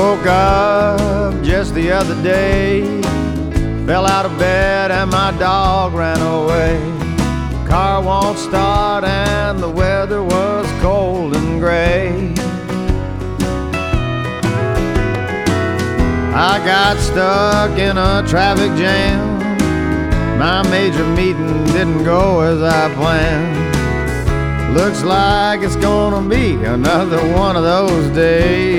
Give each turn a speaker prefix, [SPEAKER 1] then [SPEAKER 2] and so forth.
[SPEAKER 1] woke up just the other day, fell out of bed and my dog ran away. Car won't start and the weather was cold and gray. I got stuck in a traffic jam. My major meeting didn't go as I planned. Looks like it's gonna be another one of those days.